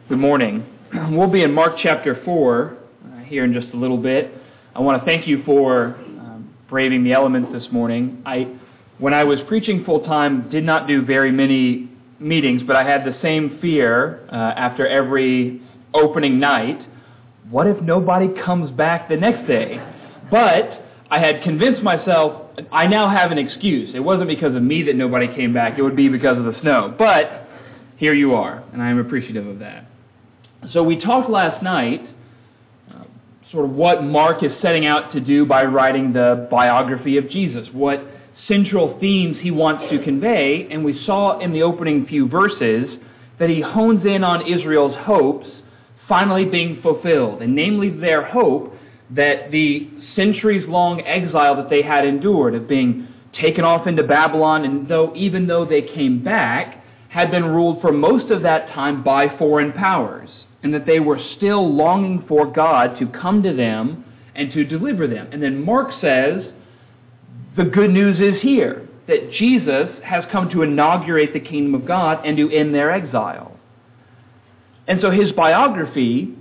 Good morning. We'll be in Mark chapter 4 here in just a little bit. I want to thank you for braving the elements this morning. When I was preaching full-time, did not do very many meetings, but I had the same fear after every opening night. What if nobody comes back the next day? But I had convinced myself I now have an excuse. It wasn't because of me that nobody came back. It would be because of the snow. But here you are, and I am appreciative of that. So we talked last night sort of what Mark is setting out to do by writing the biography of Jesus, what central themes he wants to convey, and we saw in the opening few verses that he hones in on Israel's hopes finally being fulfilled, and namely their hope that the centuries-long exile that they had endured of being taken off into Babylon, and even though they came back, had been ruled for most of that time by foreign powers, and that they were still longing for God to come to them and to deliver them. And then Mark says, the good news is here, that Jesus has come to inaugurate the kingdom of God and to end their exile. And so his biography,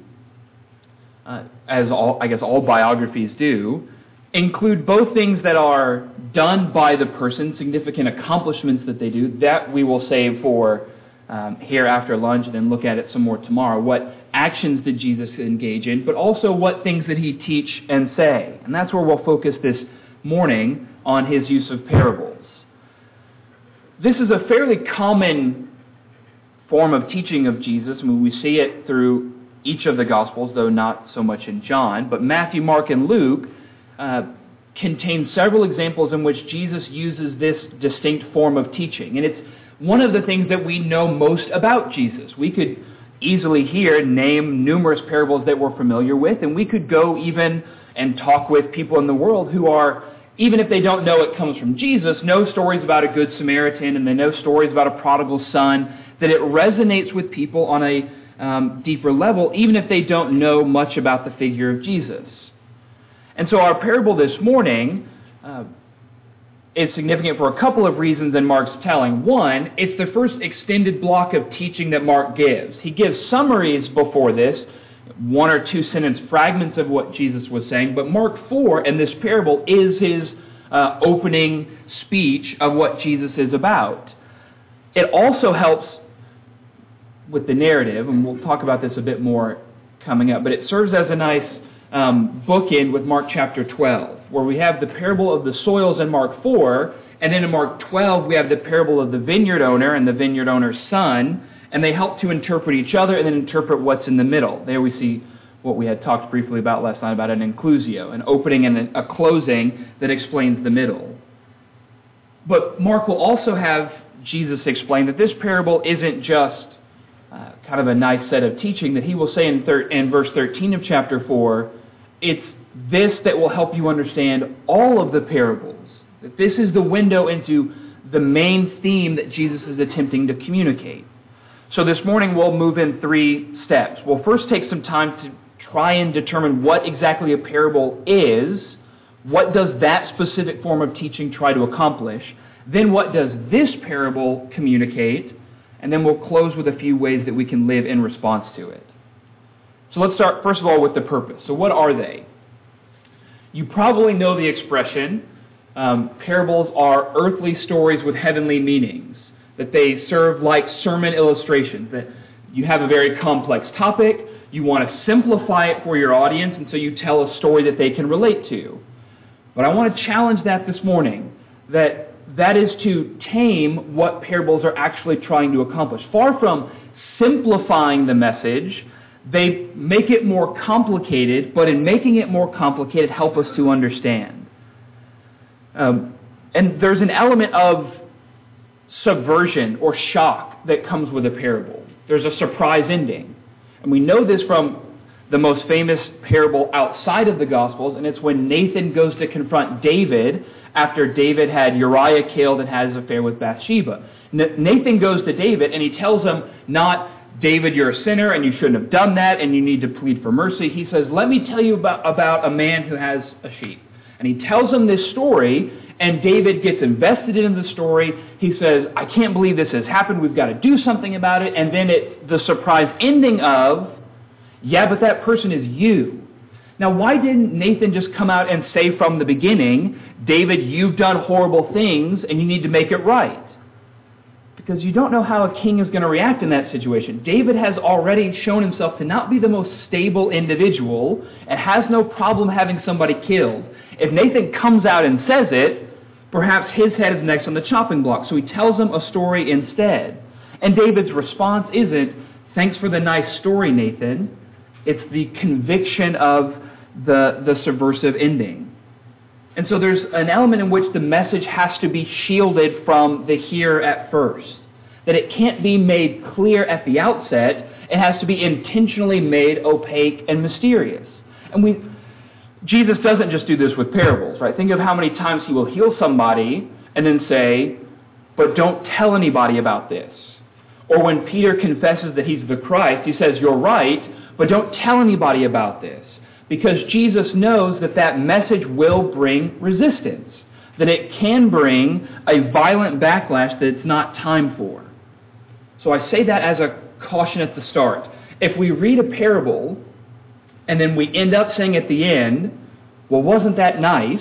as all biographies do, include both things that are done by the person, significant accomplishments that they do, that we will save for here after lunch and then look at it some more tomorrow. What actions did Jesus engage in, but also what things did he teach and say? And that's where we'll focus this morning on his use of parables. This is a fairly common form of teaching of Jesus. I mean, we see it through each of the Gospels, though not so much in John. But Matthew, Mark, and Luke contain several examples in which Jesus uses this distinct form of teaching. And it's one of the things that we know most about Jesus. We could easily here name numerous parables that we're familiar with, and we could go even and talk with people in the world who are, even if they don't know it comes from Jesus, know stories about a good Samaritan, and they know stories about a prodigal son, that it resonates with people on a deeper level, even if they don't know much about the figure of Jesus. And so our parable this morning is significant for a couple of reasons in Mark's telling. One, it's the first extended block of teaching that Mark gives. He gives summaries before this, one or two sentence fragments of what Jesus was saying, but Mark 4 and this parable is his opening speech of what Jesus is about. It also helps with the narrative, and we'll talk about this a bit more coming up, but it serves as a nice bookend with Mark chapter 12, where we have the parable of the soils in Mark 4, and then in Mark 12 we have the parable of the vineyard owner and the vineyard owner's son, and they help to interpret each other and then interpret what's in the middle. There we see what we had talked briefly about last night about an inclusio, an opening and a closing that explains the middle. But Mark will also have Jesus explain that this parable isn't just kind of a nice set of teaching, that he will say in verse 13 of chapter 4, it's this that will help you understand all of the parables. That this is the window into the main theme that Jesus is attempting to communicate. So this morning we'll move in 3 steps. We'll first take some time to try and determine what exactly a parable is. What does that specific form of teaching try to accomplish? Then what does this parable communicate? And then we'll close with a few ways that we can live in response to it. So let's start, first of all, with the purpose. So what are they? You probably know the expression, parables are earthly stories with heavenly meanings, that they serve like sermon illustrations, that you have a very complex topic, you want to simplify it for your audience, and so you tell a story that they can relate to. But I want to challenge that this morning, that is to tame what parables are actually trying to accomplish. Far from simplifying the message, they make it more complicated, but in making it more complicated, help us to understand. And there's an element of subversion or shock that comes with a parable. There's a surprise ending. And we know this from the most famous parable outside of the Gospels, and it's when Nathan goes to confront David after David had Uriah killed and had his affair with Bathsheba. Nathan goes to David and he tells him, not, David, you're a sinner and you shouldn't have done that and you need to plead for mercy. He says, let me tell you about a man who has a sheep. And he tells him this story, and David gets invested in the story. He says, I can't believe this has happened. We've got to do something about it. And then it's the surprise ending of, yeah, but that person is you. Now, why didn't Nathan just come out and say from the beginning, David, you've done horrible things and you need to make it right? Because you don't know how a king is going to react in that situation. David has already shown himself to not be the most stable individual and has no problem having somebody killed. If Nathan comes out and says it, perhaps his head is next on the chopping block. So he tells him a story instead. And David's response isn't, thanks for the nice story, Nathan. It's the conviction of the subversive ending. And so there's an element in which the message has to be shielded from the hearer at first. That it can't be made clear at the outset. It has to be intentionally made opaque and mysterious. And Jesus doesn't just do this with parables, right? Think of how many times he will heal somebody and then say, but don't tell anybody about this. Or when Peter confesses that he's the Christ, he says, you're right, but don't tell anybody about this. Because Jesus knows that that message will bring resistance, that it can bring a violent backlash that it's not time for. So I say that as a caution at the start. If we read a parable and then we end up saying at the end, well, wasn't that nice?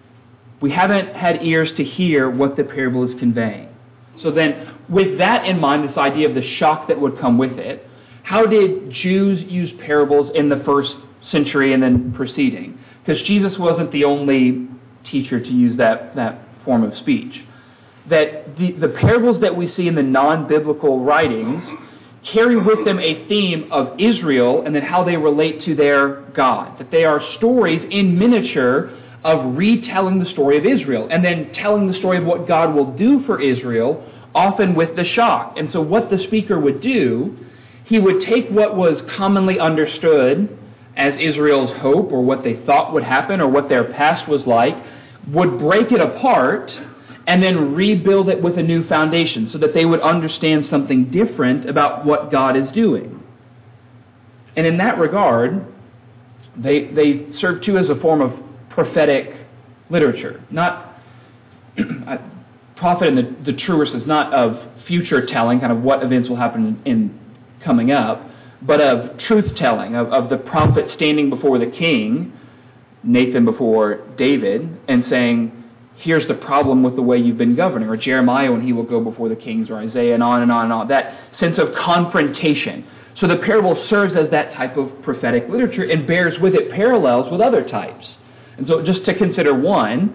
We haven't had ears to hear what the parable is conveying. So then, with that in mind, this idea of the shock that would come with it, how did Jews use parables in the first century and then preceding? Because Jesus wasn't the only teacher to use that form of speech. That the parables that we see in the non-biblical writings carry with them a theme of Israel and then how they relate to their God. That they are stories in miniature of retelling the story of Israel and then telling the story of what God will do for Israel, often with the shock. And so what the speaker would do, he would take what was commonly understood as Israel's hope or what they thought would happen or what their past was like, would break it apart and then rebuild it with a new foundation so that they would understand something different about what God is doing. And in that regard, they serve too as a form of prophetic literature. Not prophet in the truest is not of future telling, kind of what events will happen in coming up, but of truth-telling, of the prophet standing before the king, Nathan before David, and saying, here's the problem with the way you've been governing, or Jeremiah when he will go before the kings, or Isaiah, and on and on and on. That sense of confrontation. So the parable serves as that type of prophetic literature and bears with it parallels with other types. And so just to consider one,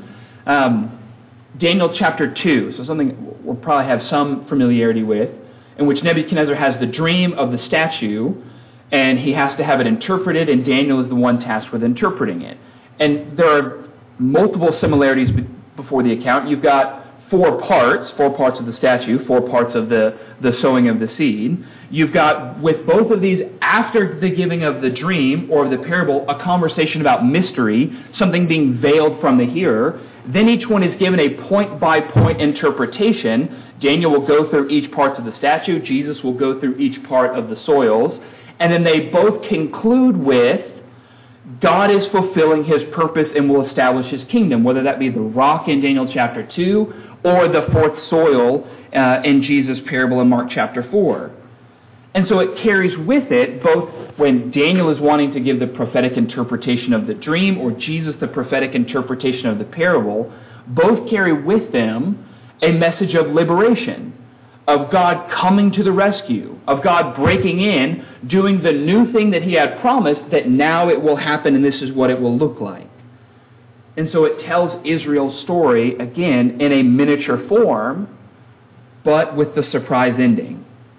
Daniel chapter 2, so something we'll probably have some familiarity with, in which Nebuchadnezzar has the dream of the statue, and he has to have it interpreted, and Daniel is the one tasked with interpreting it. And there are multiple similarities before the account. You've got four parts of the statue, 4 parts of the sowing of the seed. You've got, with both of these, after the giving of the dream or the parable, a conversation about mystery, something being veiled from the hearer. Then each one is given a point-by-point interpretation. Daniel will go through each part of the statue. Jesus will go through each part of the soils. And then they both conclude with, God is fulfilling his purpose and will establish his kingdom, whether that be the rock in Daniel chapter 2 or the fourth soil in Jesus' parable in Mark chapter 4. And so it carries with it, both when Daniel is wanting to give the prophetic interpretation of the dream or Jesus the prophetic interpretation of the parable, both carry with them a message of liberation, of God coming to the rescue, of God breaking in, doing the new thing that he had promised, that now it will happen and this is what it will look like. And so it tells Israel's story, again, in a miniature form, but with the surprise ending.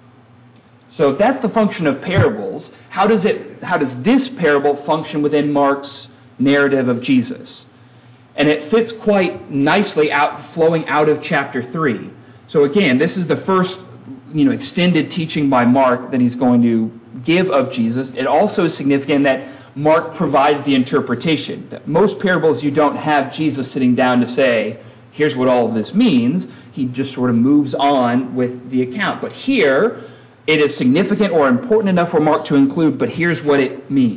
So if that's the function of parables, how does this parable function within Mark's narrative of Jesus? And it fits quite nicely flowing out of chapter 3. So again, this is the first extended teaching by Mark that he's going to give of Jesus. It also is significant that Mark provides the interpretation. That most parables you don't have Jesus sitting down to say, here's what all of this means. He just sort of moves on with the account. But here, it is significant or important enough for Mark to include, but here's what it means.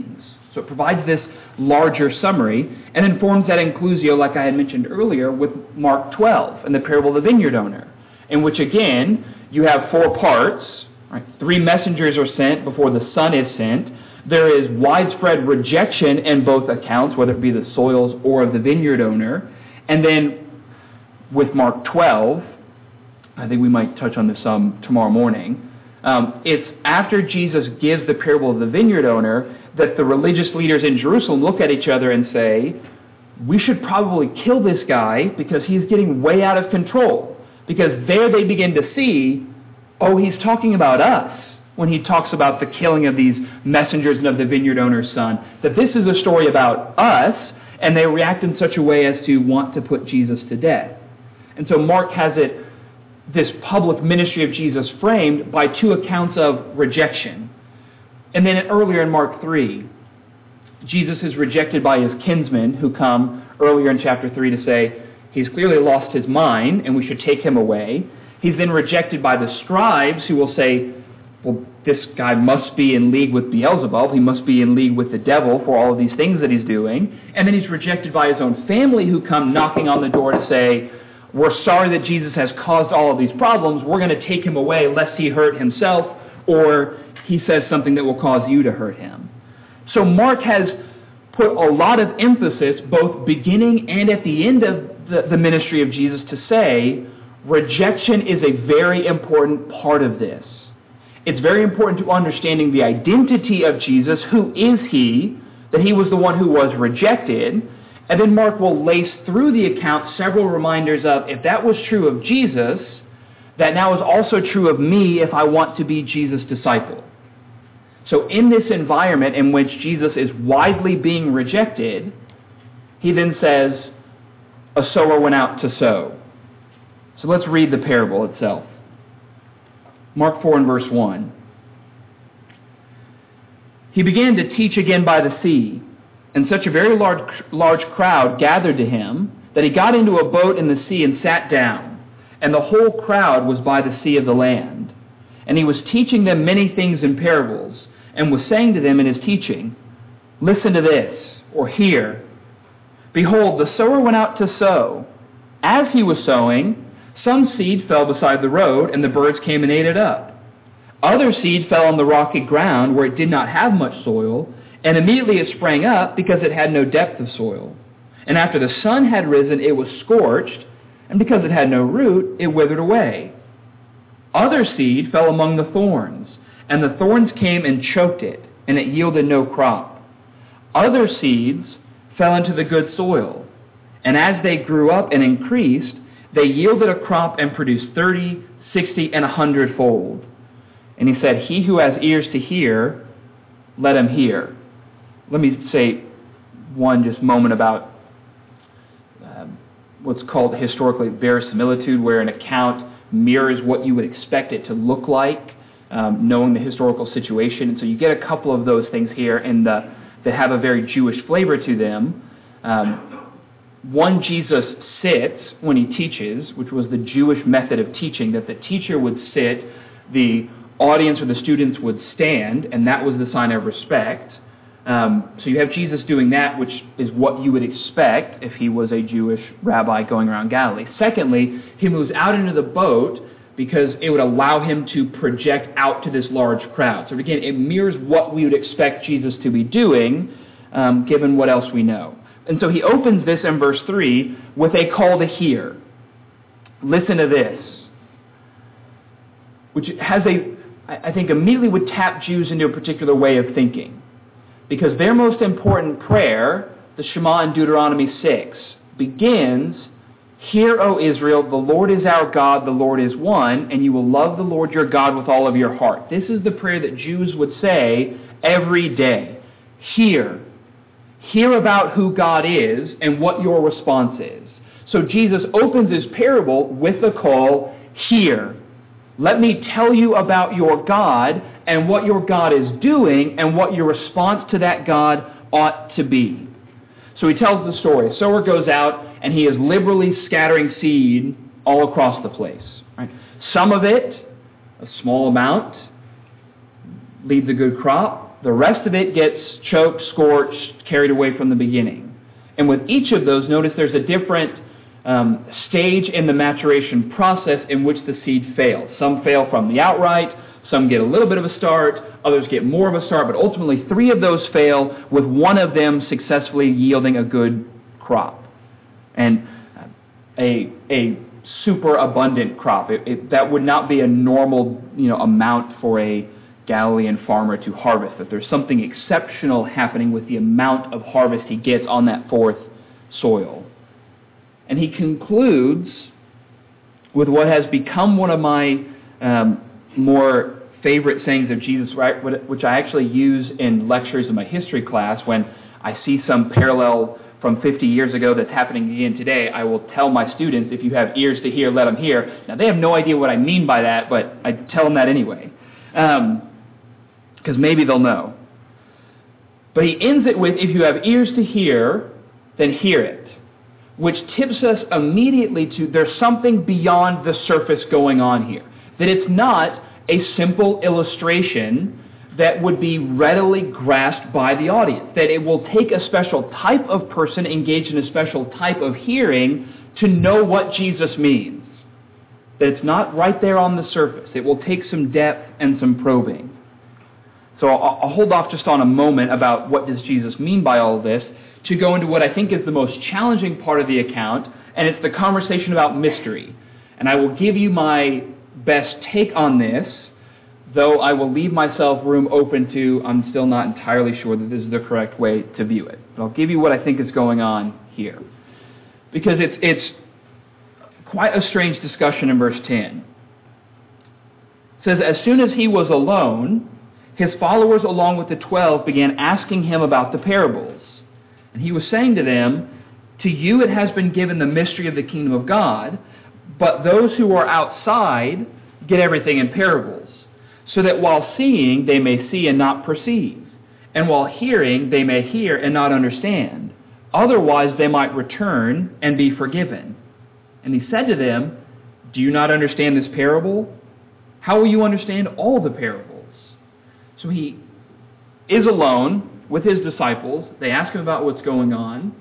So it provides this larger summary and then forms that inclusio, like I had mentioned earlier, with Mark 12 and the parable of the vineyard owner, in which, again, you have 4 parts. Right? 3 messengers are sent before the Son is sent. There is widespread rejection in both accounts, whether it be the soils or of the vineyard owner. And then with Mark 12, I think we might touch on this some tomorrow morning, it's after Jesus gives the parable of the vineyard owner that the religious leaders in Jerusalem look at each other and say, we should probably kill this guy because he's getting way out of control. Because there they begin to see, oh, he's talking about us when he talks about the killing of these messengers and of the vineyard owner's son, that this is a story about us, and they react in such a way as to want to put Jesus to death. And so Mark has this public ministry of Jesus framed by 2 accounts of rejection. And then earlier in Mark 3, Jesus is rejected by his kinsmen who come earlier in chapter 3 to say, he's clearly lost his mind and we should take him away. He's then rejected by the scribes who will say, well, this guy must be in league with Beelzebub. He must be in league with the devil for all of these things that he's doing. And then he's rejected by his own family who come knocking on the door to say, we're sorry that Jesus has caused all of these problems. We're going to take him away lest he hurt himself or he says something that will cause you to hurt him. So Mark has put a lot of emphasis, both beginning and at the end of the ministry of Jesus, to say rejection is a very important part of this. It's very important to understanding the identity of Jesus. Who is he? That he was the one who was rejected. And then Mark will lace through the account several reminders of, if that was true of Jesus, that now is also true of me if I want to be Jesus' disciple. So in this environment in which Jesus is widely being rejected, he then says, a sower went out to sow. So let's read the parable itself. Mark 4 and verse 1. He began to teach again by the sea, and such a very large crowd gathered to him that he got into a boat in the sea and sat down, and the whole crowd was by the sea of the land. And he was teaching them many things in parables, and was saying to them in his teaching, listen to this, or hear. Behold, the sower went out to sow. As he was sowing, some seed fell beside the road, and the birds came and ate it up. Other seed fell on the rocky ground where it did not have much soil, and immediately it sprang up because it had no depth of soil. And after the sun had risen, it was scorched, and because it had no root, it withered away. Other seed fell among the thorns, and the thorns came and choked it, and it yielded no crop. Other seeds fell into the good soil, and as they grew up and increased, they yielded a crop and produced 30, 60, and 100-fold. And he said, he who has ears to hear, let him hear. Let me say one just moment about what's called historically verisimilitude, where an account mirrors what you would expect it to look like, knowing the historical situation. And so you get a couple of those things here that have a very Jewish flavor to them. One, Jesus sits when he teaches, which was the Jewish method of teaching, that the teacher would sit, the audience or the students would stand, and that was the sign of respect. So you have Jesus doing that, which is what you would expect if he was a Jewish rabbi going around Galilee. Secondly, he moves out into the boat because it would allow him to project out to this large crowd. So again, it mirrors what we would expect Jesus to be doing, given what else we know. And so he opens this in verse 3 with a call to hear. Listen to this. Which has I think immediately would tap Jews into a particular way of thinking. Because their most important prayer, the Shema in Deuteronomy 6, begins, hear, O Israel, the Lord is our God, the Lord is one, and you will love the Lord your God with all of your heart. This is the prayer that Jews would say every day. Hear. Hear about who God is and what your response is. So Jesus opens his parable with the call, hear. Let me tell you about your God and what your God is doing and what your response to that God ought to be. So he tells the story. A sower goes out and he is liberally scattering seed all across the place. Right? Some of it, a small amount, leads a good crop. the rest of it gets choked, scorched, carried away from the beginning. And with each of those, notice there's a different stage in the maturation process in which the seed fails. Some fail from the outright, some get a little bit of a start, others get more of a start, but ultimately 3 of those fail, with one of them successfully yielding a good crop. And a super abundant crop. That would not be a normal amount for a Galilean farmer to harvest. That there's something exceptional happening with the amount of harvest he gets on that 4th soil. And he concludes with what has become one of my more favorite sayings of Jesus, right, which I actually use in lectures in my history class. When I see some parallel from 50 years ago that's happening again today, I will tell my students, if you have ears to hear, let them hear. Now, they have no idea what I mean by that, but I tell them that anyway, because maybe they'll know. But he ends it with, if you have ears to hear, then hear it, which tips us immediately to there's something beyond the surface going on here. That it's not a simple illustration that would be readily grasped by the audience. That it will take a special type of person engaged in a special type of hearing to know what Jesus means. That it's not right there on the surface. It will take some depth and some probing. So I'll hold off just on a moment about what does Jesus mean by all of this, to go into what I think is the most challenging part of the account, and it's the conversation about mystery. And I will give you my best take on this, though I will leave myself room open to, I'm still not entirely sure that this is the correct way to view it. But I'll give you what I think is going on here. Because it's quite a strange discussion in verse 10. It says, as soon as he was alone, his followers along with the 12 began asking him about the parables. And he was saying to them, to you it has been given the mystery of the kingdom of God, but those who are outside get everything in parables, so that while seeing they may see and not perceive, and while hearing they may hear and not understand. Otherwise they might return and be forgiven. And he said to them, do you not understand this parable? How will you understand all the parables? So he is alone with his disciples. They ask him about what's going on.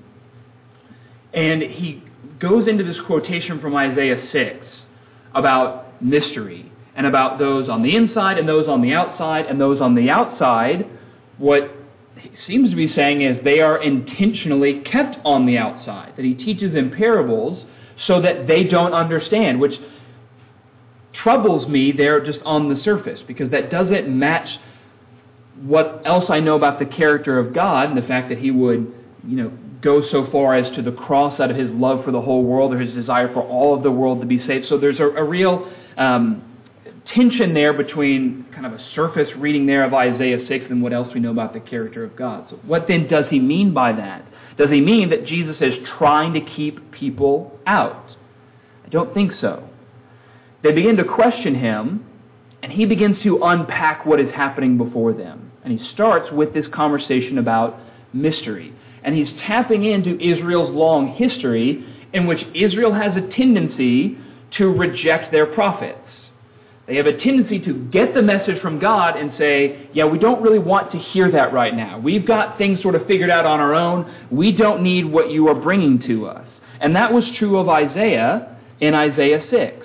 And he goes into this quotation from Isaiah 6 about mystery and about those on the inside and those on the outside. And those on the outside, what he seems to be saying is they are intentionally kept on the outside. That he teaches in parables so that they don't understand, which troubles me there just on the surface, because that doesn't match what else I know about the character of God and the fact that he would, go so far as to the cross out of his love for the whole world, or his desire for all of the world to be saved. So there's a real tension there between kind of a surface reading there of Isaiah 6 and what else we know about the character of God. So what then does he mean by that? Does he mean that Jesus is trying to keep people out? I don't think so. They begin to question him, and he begins to unpack what is happening before them. And he starts with this conversation about mystery. And he's tapping into Israel's long history in which Israel has a tendency to reject their prophets. They have a tendency to get the message from God and say, yeah, we don't really want to hear that right now. We've got things sort of figured out on our own. We don't need what you are bringing to us. And that was true of Isaiah in Isaiah 6,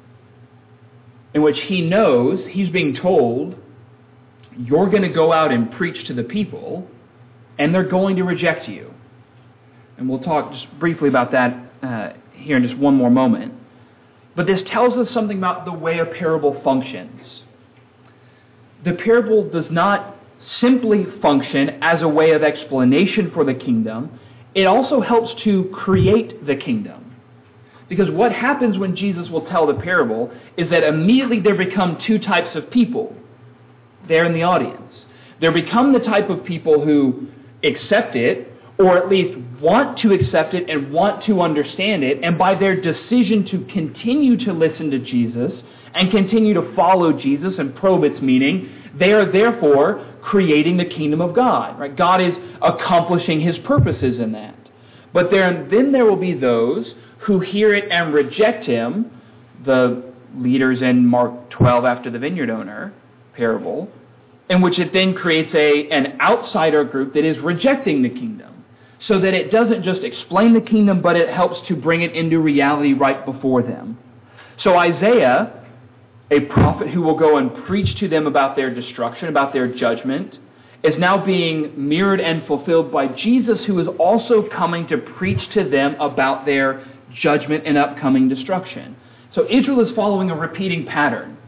in which he knows, he's being told, you're going to go out and preach to the people, and they're going to reject you. And we'll talk just briefly about that here in just one more moment. But this tells us something about the way a parable functions. The parable does not simply function as a way of explanation for the kingdom. It also helps to create the kingdom. Because what happens when Jesus will tell the parable is that immediately there become 2 types of people there in the audience. There become the type of people who accept it, or at least want to accept it and want to understand it, and by their decision to continue to listen to Jesus and continue to follow Jesus and probe its meaning, they are therefore creating the kingdom of God. Right? God is accomplishing his purposes in that. But then there will be those who hear it and reject him, the leaders in Mark 12 after the vineyard owner parable, in which it then creates an outsider group that is rejecting the kingdom, so that it doesn't just explain the kingdom, but it helps to bring it into reality right before them. So Isaiah, a prophet who will go and preach to them about their destruction, about their judgment, is now being mirrored and fulfilled by Jesus, who is also coming to preach to them about their judgment and upcoming destruction. So Israel is following a repeating pattern.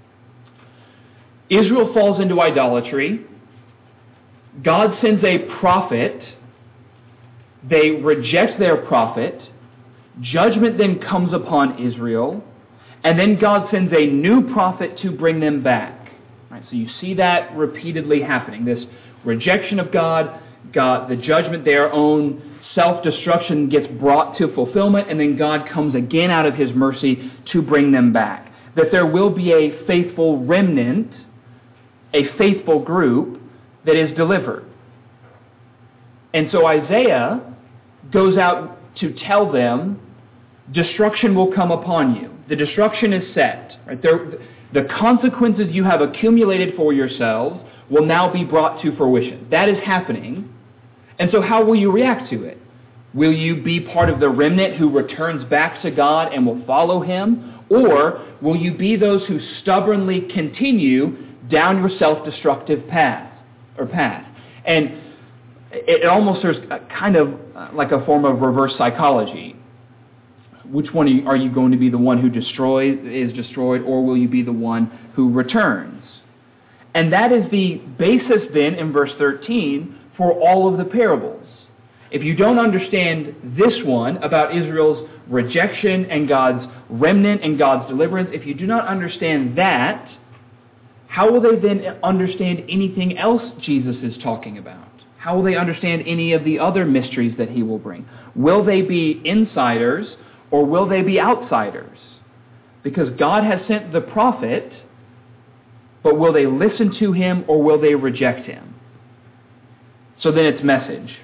Israel falls into idolatry. God sends a prophet. They reject their prophet. Judgment then comes upon Israel. And then God sends a new prophet to bring them back. Right, so you see that repeatedly happening. This rejection of God, the judgment, their own self-destruction gets brought to fulfillment, and then God comes again out of his mercy to bring them back. That there will be a faithful remnant, a faithful group that is delivered. And so Isaiah goes out to tell them, destruction will come upon you. The destruction is set. Right? The consequences you have accumulated for yourselves will now be brought to fruition. That is happening. And so how will you react to it? Will you be part of the remnant who returns back to God and will follow him? Or will you be those who stubbornly continue down your self-destructive path? And it almost there's kind of like a form of reverse psychology. Which one are you going to be, the one who is destroyed, or will you be the one who returns? And that is the basis then in verse 13 for all of the parables. If you don't understand this one about Israel's rejection and God's remnant and God's deliverance, if you do not understand that, how will they then understand anything else Jesus is talking about? How will they understand any of the other mysteries that he will bring? Will they be insiders, or will they be outsiders? Because God has sent the prophet, but will they listen to him or will they reject him? So then it's message.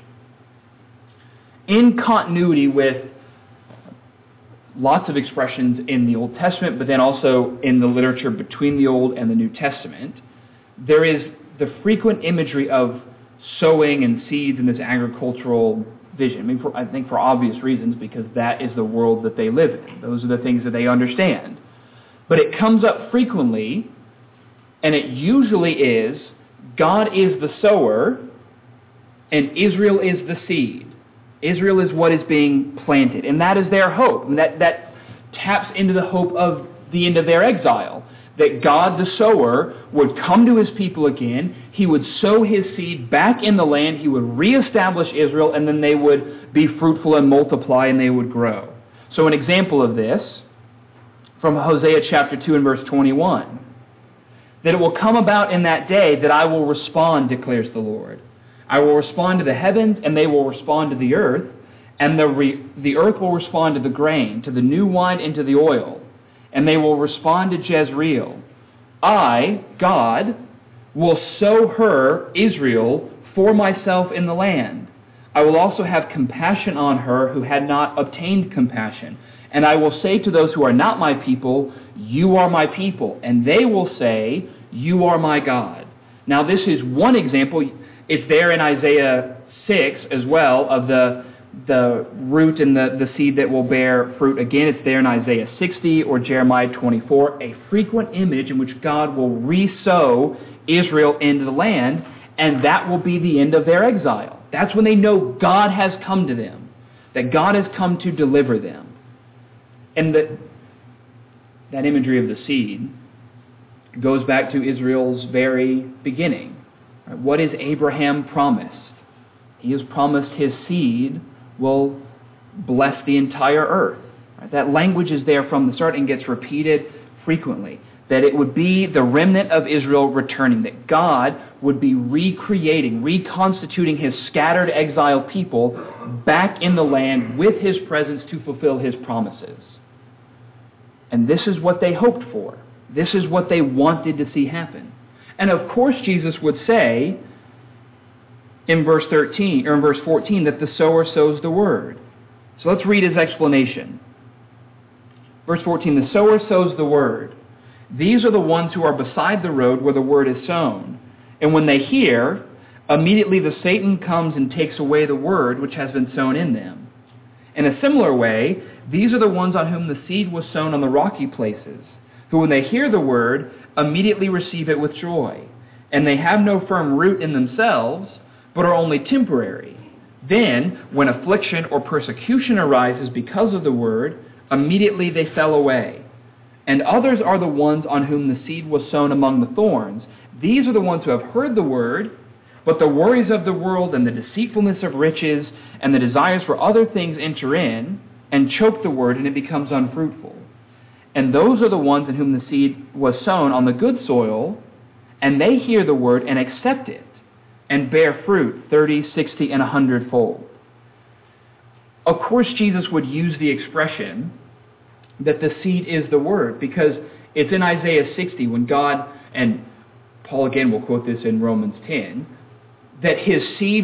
In continuity with lots of expressions in the Old Testament, but then also in the literature between the Old and the New Testament, there is the frequent imagery of sowing and seeds in this agricultural vision. I think for obvious reasons, because that is the world that they live in. Those are the things that they understand. But it comes up frequently, and it usually is, God is the sower, and Israel is the seed. Israel is what is being planted, and that is their hope. And that taps into the hope of the end of their exile, that God the sower would come to his people again, he would sow his seed back in the land, he would reestablish Israel, and then they would be fruitful and multiply, and they would grow. So an example of this, from Hosea chapter 2 and verse 21, that it will come about in that day that I will respond, declares the Lord. I will respond to the heavens, and they will respond to the earth, and the earth will respond to the grain, to the new wine, and to the oil. And they will respond to Jezreel. I, God, will sow her, Israel, for myself in the land. I will also have compassion on her who had not obtained compassion. And I will say to those who are not my people, you are my people. And they will say, you are my God. Now this is one example. It's there in Isaiah 6 as well, of the root and the seed that will bear fruit. Again, it's there in Isaiah 60 or Jeremiah 24, a frequent image in which God will re-sow Israel into the land, and that will be the end of their exile. That's when they know God has come to them, that God has come to deliver them. And that imagery of the seed goes back to Israel's very beginning. What is Abraham promised? He has promised his seed will bless the entire earth. That language is there from the start and gets repeated frequently. That it would be the remnant of Israel returning. That God would be recreating, reconstituting his scattered exiled people back in the land with his presence to fulfill his promises. And this is what they hoped for. This is what they wanted to see happen. And of course Jesus would say in verse 13 or in verse 14 that the sower sows the word. So let's read his explanation. Verse 14, the sower sows the word. These are the ones who are beside the road where the word is sown. And when they hear, immediately the Satan comes and takes away the word which has been sown in them. In a similar way, these are the ones on whom the seed was sown on the rocky places, who when they hear the word, immediately receive it with joy. And they have no firm root in themselves, but are only temporary. Then, when affliction or persecution arises because of the word, immediately they fell away. And others are the ones on whom the seed was sown among the thorns. These are the ones who have heard the word, but the worries of the world and the deceitfulness of riches and the desires for other things enter in and choke the word, and it becomes unfruitful. And those are the ones in whom the seed was sown on the good soil, and they hear the word and accept it, and bear fruit 30, 60, and 100-fold. Of course, Jesus would use the expression that the seed is the word, because it's in Isaiah 60 when God, and Paul again will quote this in Romans 10, that his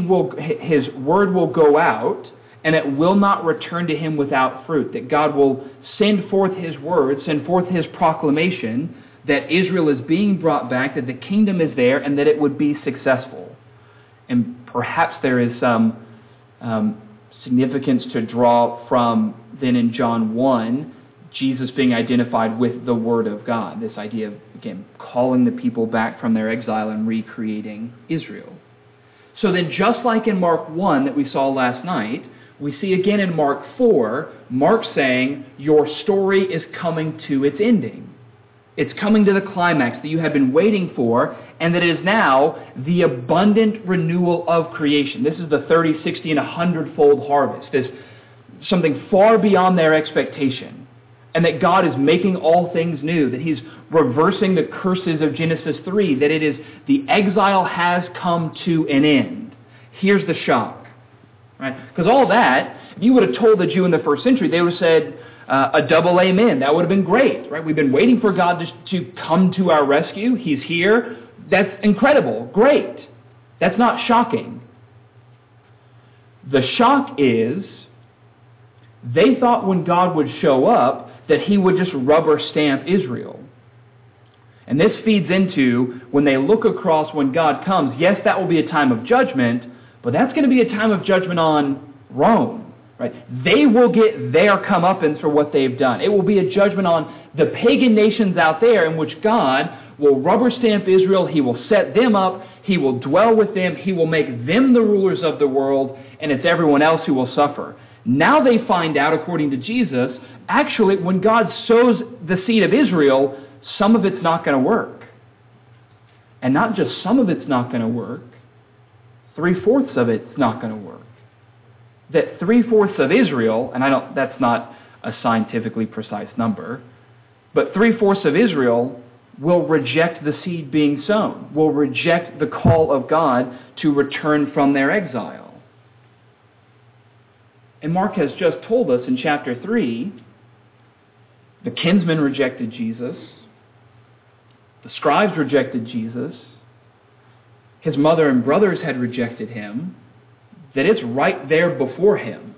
word will go out, and it will not return to him without fruit, that God will send forth his word, send forth his proclamation that Israel is being brought back, that the kingdom is there, and that it would be successful. And perhaps there is some significance to draw from then in John 1, Jesus being identified with the Word of God, this idea of, again, calling the people back from their exile and recreating Israel. So then just like in Mark 1 that we saw last night, we see again in Mark 4, Mark saying, your story is coming to its ending. It's coming to the climax that you have been waiting for, and that it is now the abundant renewal of creation. This is the 30, 60, and 100-fold harvest. This something far beyond their expectation. And that God is making all things new, that he's reversing the curses of Genesis 3, that it is the exile has come to an end. Here's the shock. Right? Because all that, if you would have told the Jew in the first century, they would have said a double amen. That would have been great. Right? We've been waiting for God to come to our rescue. He's here. That's incredible. Great. That's not shocking. The shock is they thought when God would show up that he would just rubber stamp Israel. And this feeds into when they look across when God comes, yes, that will be a time of judgment, but that's going to be a time of judgment on Rome. Right? They will get their comeuppance for what they've done. It will be a judgment on the pagan nations out there in which God will rubber stamp Israel. He will set them up. He will dwell with them. He will make them the rulers of the world, and it's everyone else who will suffer. Now they find out, according to Jesus, actually when God sows the seed of Israel, some of it's not going to work. And not just some of it's not going to work. 3/4 of it's not going to work. That 3/4 of Israel, and that's not a scientifically precise number, but 3/4 of Israel will reject the seed being sown, will reject the call of God to return from their exile. And Mark has just told us in chapter 3, the kinsmen rejected Jesus, the scribes rejected Jesus, his mother and brothers had rejected him, that it's right there before him.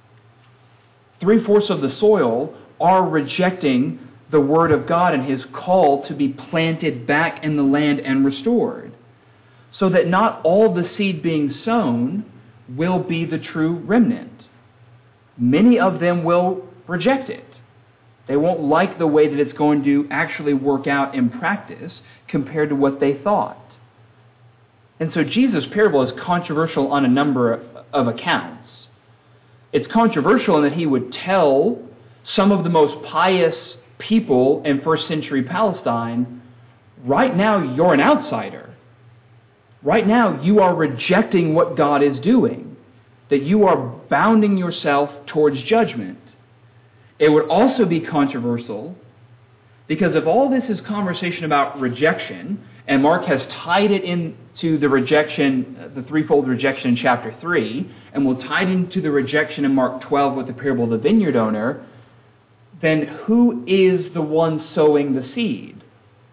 3/4 of the soil are rejecting the word of God and his call to be planted back in the land and restored. So that not all the seed being sown will be the true remnant. Many of them will reject it. They won't like the way that it's going to actually work out in practice compared to what they thought. And so Jesus' parable is controversial on a number of accounts. It's controversial in that he would tell some of the most pious people in first century Palestine, right now you're an outsider. Right now you are rejecting what God is doing, that you are bounding yourself towards judgment. It would also be controversial because if all this is conversation about rejection, and Mark has tied it into the rejection, the threefold rejection in chapter 3, and will tie it into the rejection in Mark 12 with the parable of the vineyard owner, then who is the one sowing the seed?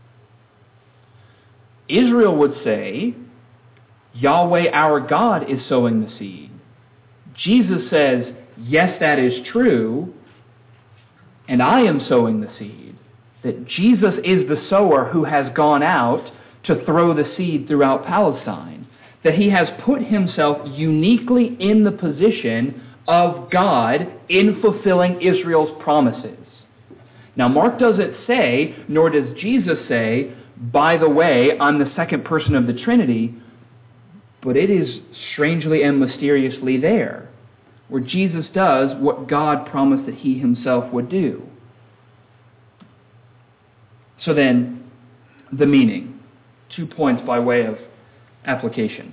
Israel would say, Yahweh our God is sowing the seed. Jesus says, yes, that is true, and I am sowing the seed. That Jesus is the sower who has gone out to throw the seed throughout Palestine. That he has put himself uniquely in the position of God in fulfilling Israel's promises. Now, Mark doesn't say, nor does Jesus say, by the way, I'm the second person of the Trinity, but it is strangely and mysteriously there, where Jesus does what God promised that he himself would do. So then, the meaning. 2 points by way of application.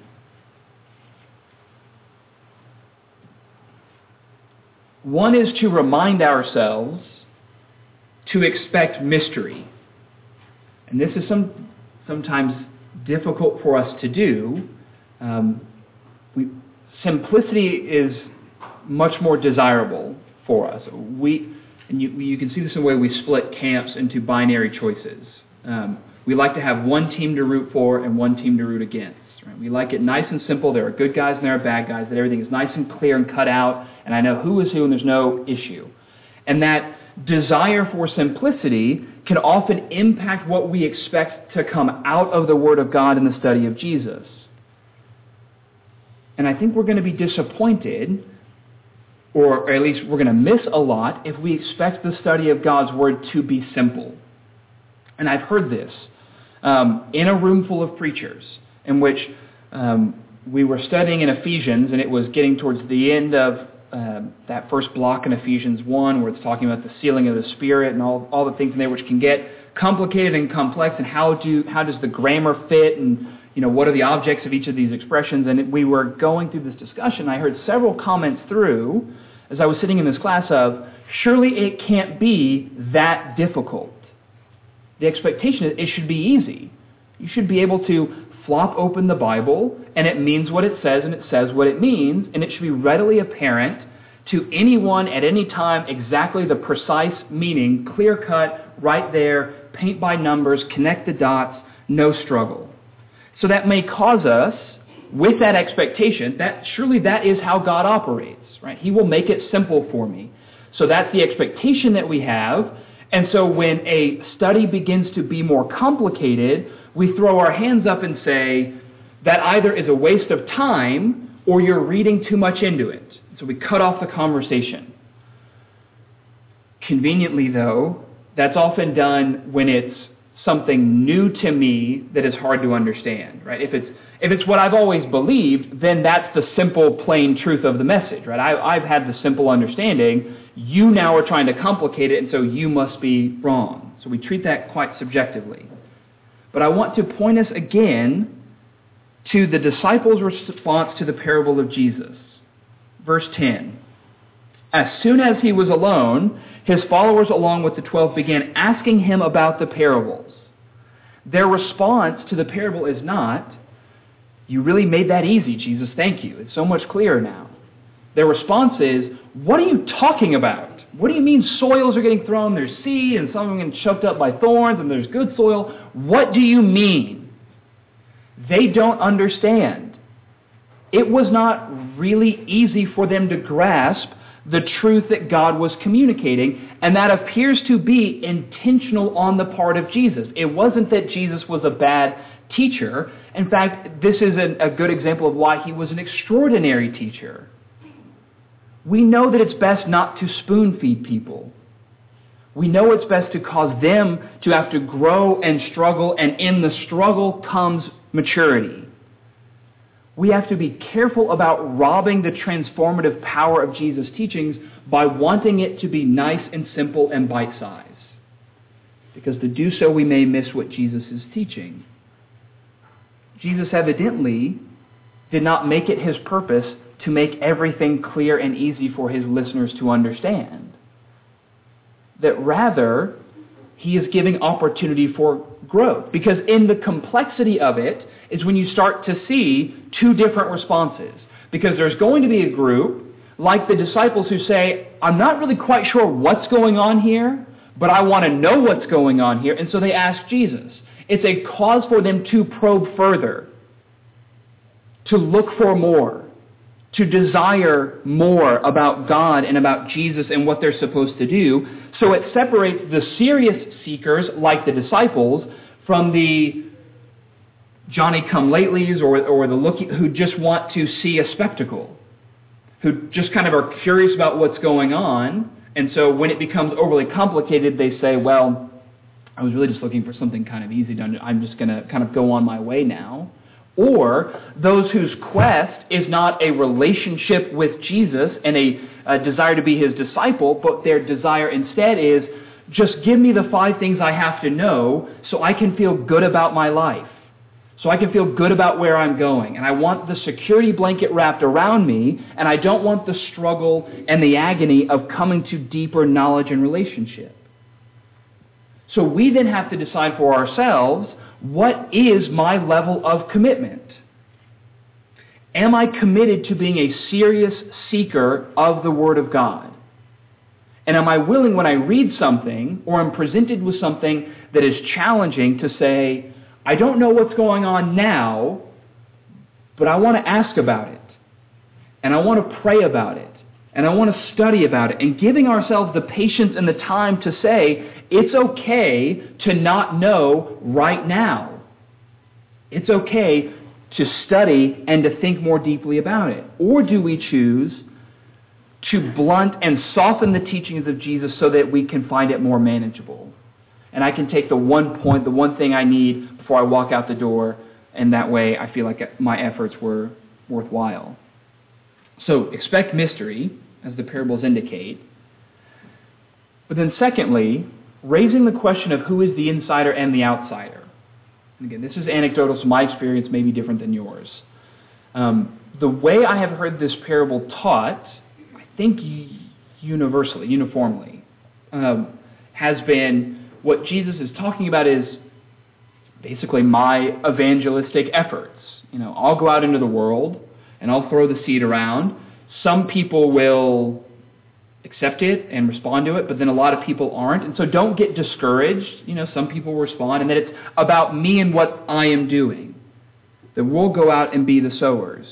One is to remind ourselves to expect mystery. And this is sometimes difficult for us to do. Simplicity is much more desirable for us. You can see this in the way we split camps into binary choices. We like to have one team to root for and one team to root against. Right? We like it nice and simple. There are good guys and there are bad guys, that everything is nice and clear and cut out, and I know who is who and there's no issue. And that desire for simplicity can often impact what we expect to come out of the Word of God in the study of Jesus. And I think we're going to be disappointed, or at least we're going to miss a lot, if we expect the study of God's Word to be simple. And I've heard this in a room full of preachers, in which we were studying in Ephesians, and it was getting towards the end of that first block in Ephesians 1, where it's talking about the sealing of the Spirit and all the things in there, which can get complicated and complex, and how does the grammar fit, and what are the objects of each of these expressions. And we were going through this discussion. I heard several comments through, as I was sitting in this class, of, surely it can't be that difficult. The expectation is it should be easy. You should be able to flop open the Bible, and it means what it says, and it says what it means, and it should be readily apparent to anyone at any time exactly the precise meaning, clear-cut, right there, paint by numbers, connect the dots, no struggle. So that may cause us, with that expectation, that surely that is how God operates, right? He will make it simple for me. So that's the expectation that we have. And so when a study begins to be more complicated, we throw our hands up and say that either is a waste of time or you're reading too much into it. So we cut off the conversation. Conveniently, though, that's often done when it's something new to me that is hard to understand, right? If it's what I've always believed, then that's the simple, plain truth of the message, right? I've had the simple understanding. You now are trying to complicate it, and so you must be wrong. So we treat that quite subjectively. But I want to point us again to the disciples' response to the parable of Jesus. Verse 10. As soon as he was alone, his followers along with the 12 began asking him about the parables. Their response to the parable is not, "You really made that easy, Jesus, thank you. It's so much clearer now." Their response is, "What are you talking about? What do you mean soils are getting thrown? There's seed, and some of them are getting choked up by thorns, and there's good soil. What do you mean?" They don't understand. It was not really easy for them to grasp the truth that God was communicating, and that appears to be intentional on the part of Jesus. It wasn't that Jesus was a bad teacher. In fact, this is a good example of why he was an extraordinary teacher. We know that it's best not to spoon-feed people. We know it's best to cause them to have to grow and struggle, and in the struggle comes maturity. We have to be careful about robbing the transformative power of Jesus' teachings by wanting it to be nice and simple and bite-sized. Because to do so, we may miss what Jesus is teaching. Jesus evidently did not make it his purpose to make everything clear and easy for his listeners to understand. That rather, he is giving opportunity for growth. Because in the complexity of it is when you start to see two different responses. Because there's going to be a group, like the disciples, who say, "I'm not really quite sure what's going on here, but I want to know what's going on here." And so they ask Jesus. It's a cause for them to probe further, to look for more, to desire more about God and about Jesus and what they're supposed to do. So it separates the serious seekers, like the disciples, from the Johnny-come-latelys or the who just want to see a spectacle, who just kind of are curious about what's going on, and so when it becomes overly complicated, they say, well, I was really just looking for something kind of easy done. I'm just going to kind of go on my way now. Or those whose quest is not a relationship with Jesus and a desire to be his disciple, but their desire instead is, just give me the 5 things I have to know so I can feel good about my life, so I can feel good about where I'm going. And I want the security blanket wrapped around me, and I don't want the struggle and the agony of coming to deeper knowledge and relationship. So we then have to decide for ourselves, what is my level of commitment? Am I committed to being a serious seeker of the Word of God? And am I willing when I read something or I'm presented with something that is challenging to say, I don't know what's going on now, but I want to ask about it. And I want to pray about it. And I want to study about it. And giving ourselves the patience and the time to say, it's okay to not know right now. It's okay to study and to think more deeply about it. Or do we choose to blunt and soften the teachings of Jesus so that we can find it more manageable? And I can take the one point, the one thing I need before I walk out the door, and that way I feel like my efforts were worthwhile. So expect mystery, as the parables indicate. But then secondly, raising the question of who is the insider and the outsider. And again, this is anecdotal, so my experience may be different than yours. The way I have heard this parable taught, I think uniformly, has been what Jesus is talking about is basically my evangelistic efforts. I'll go out into the world and I'll throw the seed around. Some people will accept it and respond to it, but then a lot of people aren't. And so don't get discouraged. Some people respond, and that it's about me and what I am doing. That we'll go out and be the sowers.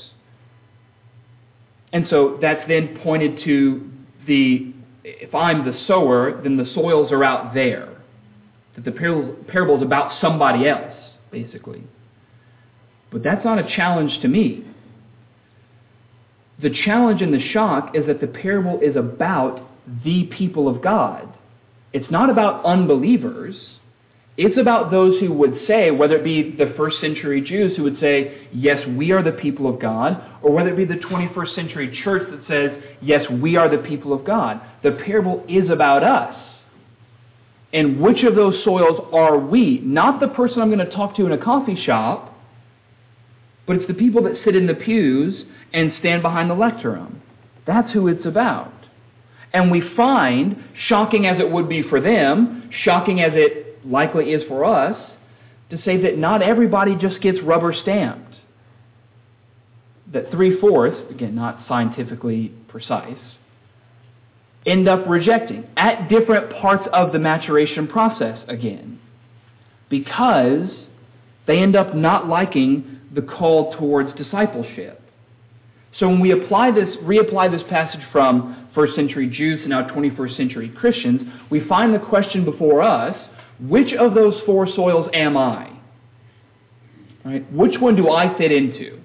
And so that's then pointed to if I'm the sower, then the soils are out there. That the parable is about somebody else, basically. But that's not a challenge to me. The challenge and the shock is that the parable is about the people of God. It's not about unbelievers. It's about those who would say, whether it be the first century Jews who would say, yes, we are the people of God, or whether it be the 21st century church that says, yes, we are the people of God. The parable is about us. And which of those soils are we? Not the person I'm going to talk to in a coffee shop, but it's the people that sit in the pews and stand behind the lectern. That's who it's about. And we find, shocking as it would be for them, shocking as it likely is for us, to say that not everybody just gets rubber stamped. That 3/4, again, not scientifically precise, end up rejecting at different parts of the maturation process again, because they end up not liking the call towards discipleship. So when we reapply this passage from first century Jews to now 21st century Christians, we find the question before us, which of those 4 soils am I? Right? Which one do I fit into?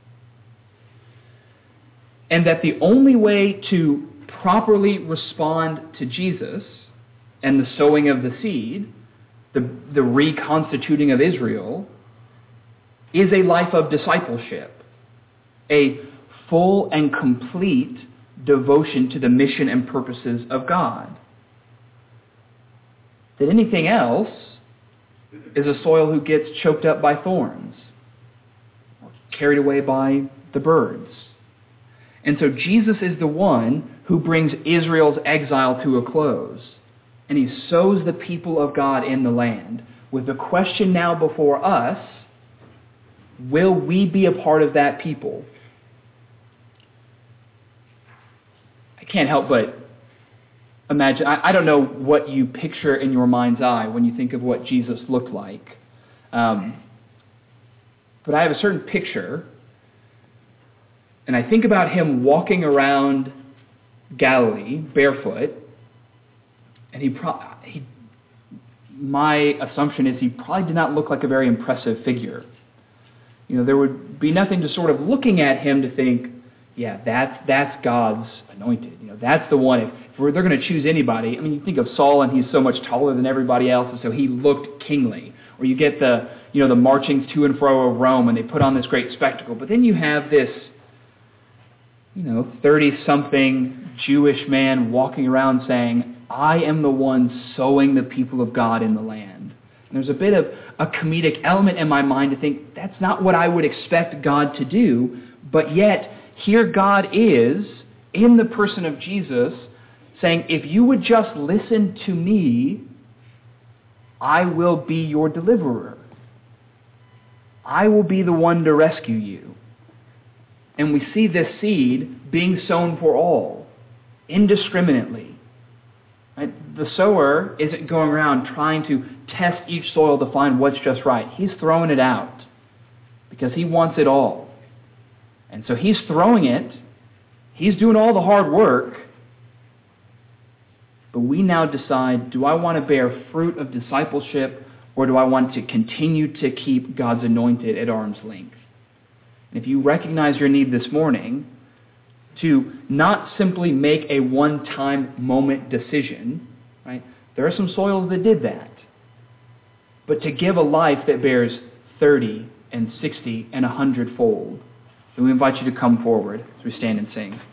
And that the only way to properly respond to Jesus and the sowing of the seed, the reconstituting of Israel, is a life of discipleship, a full and complete devotion to the mission and purposes of God. That anything else is a soil who gets choked up by thorns, or carried away by the birds. And so Jesus is the one who brings Israel's exile to a close. And he sows the people of God in the land. With the question now before us, will we be a part of that people? I can't help but imagine, I don't know what you picture in your mind's eye when you think of what Jesus looked like. But I have a certain picture, and I think about him walking around Galilee barefoot, and my assumption is he probably did not look like a very impressive figure. there would be nothing to sort of looking at him to think, yeah, that's God's anointed. That's the one. If they're going to choose anybody, you think of Saul, and he's so much taller than everybody else, and so he looked kingly. Or you get the marchings to and fro of Rome, and they put on this great spectacle. But then you have this, 30-something Jewish man walking around saying, I am the one sowing the people of God in the land. And there's a bit of a comedic element in my mind to think that's not what I would expect God to do, but yet here God is, in the person of Jesus, saying, if you would just listen to me, I will be your deliverer. I will be the one to rescue you. And we see this seed being sown for all, indiscriminately. Right? The sower isn't going around trying to test each soil to find what's just right. He's throwing it out because he wants it all. And so he's throwing it. He's doing all the hard work. But we now decide, do I want to bear fruit of discipleship, or do I want to continue to keep God's anointed at arm's length? And if you recognize your need this morning to not simply make a one-time moment decision, right? There are some soils that did that. But to give a life that bears 30 and 60 and 100-fold, then we invite you to come forward as we stand and sing.